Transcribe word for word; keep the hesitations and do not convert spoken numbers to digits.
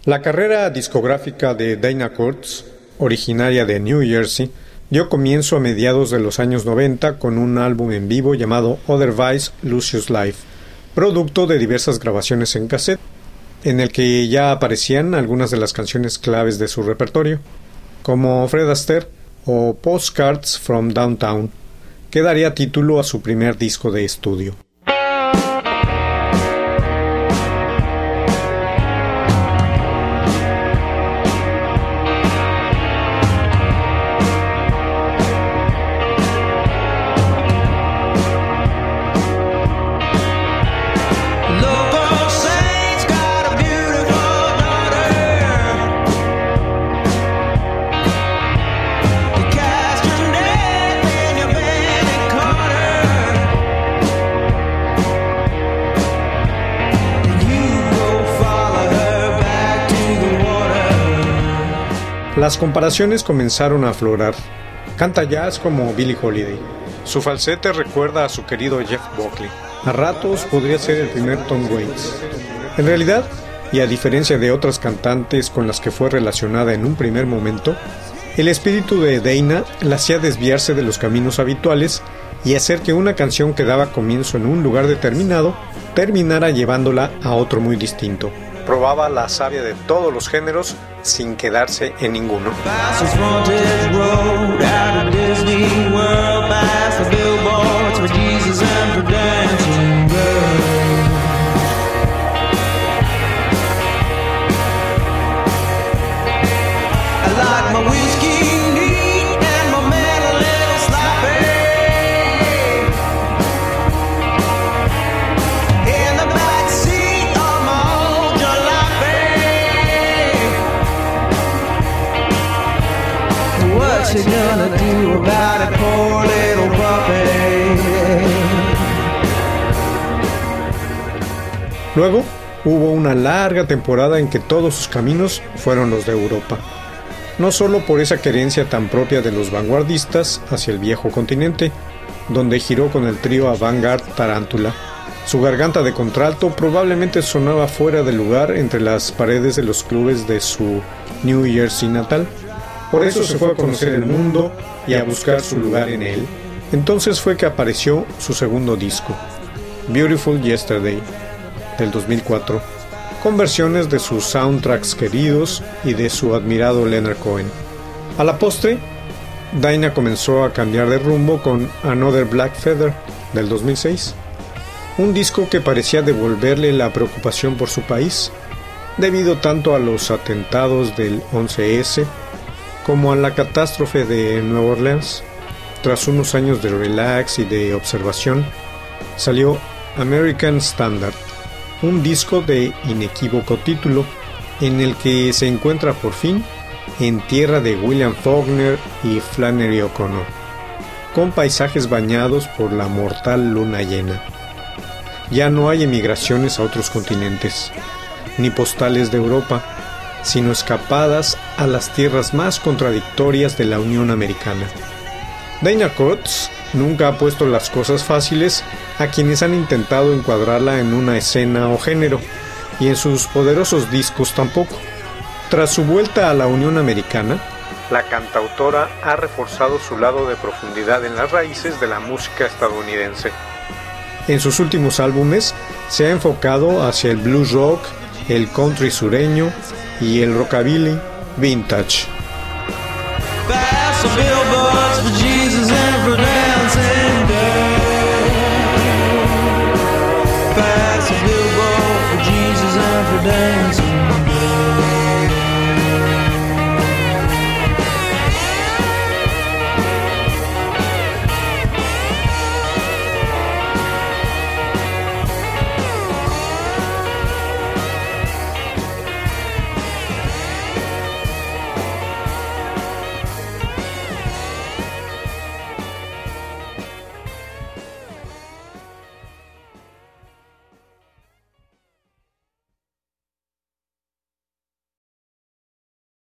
La carrera discográfica de Dinah Kurtz, originaria de New Jersey, dio comienzo a mediados de los años noventa con un álbum en vivo llamado Otherwise Lucious Life, producto de diversas grabaciones en cassette, en el que ya aparecían algunas de las canciones claves de su repertorio, como Fred Astaire o Postcards from Downtown, que daría título a su primer disco de estudio. Las comparaciones comenzaron a aflorar. Canta jazz como Billie Holiday. Su falsete recuerda a su querido Jeff Buckley. A ratos podría ser el primer Tom Waits. En realidad, y a diferencia de otras cantantes con las que fue relacionada en un primer momento, el espíritu de Dinah la hacía desviarse de los caminos habituales y hacer que una canción que daba comienzo en un lugar determinado terminara llevándola a otro muy distinto. Probaba la savia de todos los géneros sin quedarse en ninguno. Luego hubo una larga temporada en que todos sus caminos fueron los de Europa, no solo por esa querencia tan propia de los vanguardistas hacia el viejo continente, donde giró con el trío Avant-Garde Tarántula. Su garganta de contralto probablemente sonaba fuera de lugar entre las paredes de los clubes de su New Jersey natal. Por eso se fue a conocer el mundo y a buscar su lugar en él. Entonces fue que apareció su segundo disco, Beautiful Yesterday, del dos mil cuatro, con versiones de sus soundtracks queridos y de su admirado Leonard Cohen. A la postre, Dinah comenzó a cambiar de rumbo con Another Black Feather, del dos mil seis, un disco que parecía devolverle la preocupación por su país, debido tanto a los atentados del once ese como a la catástrofe de Nueva Orleans. Tras unos años de relax y de observación, salió American Standard, un disco de inequívoco título, en el que se encuentra por fin en tierra de William Faulkner y Flannery O'Connor, con paisajes bañados por la mortal luna llena. Ya no hay emigraciones a otros continentes, ni postales de Europa, sino escapadas a las tierras más contradictorias de la Unión Americana. Dinah Kurtz nunca ha puesto las cosas fáciles a quienes han intentado encuadrarla en una escena o género, y en sus poderosos discos tampoco. Tras su vuelta a la Unión Americana, la cantautora ha reforzado su lado de profundidad en las raíces de la música estadounidense. En sus últimos álbumes se ha enfocado hacia el blues rock, el country sureño y el rockabilly vintage. Dance.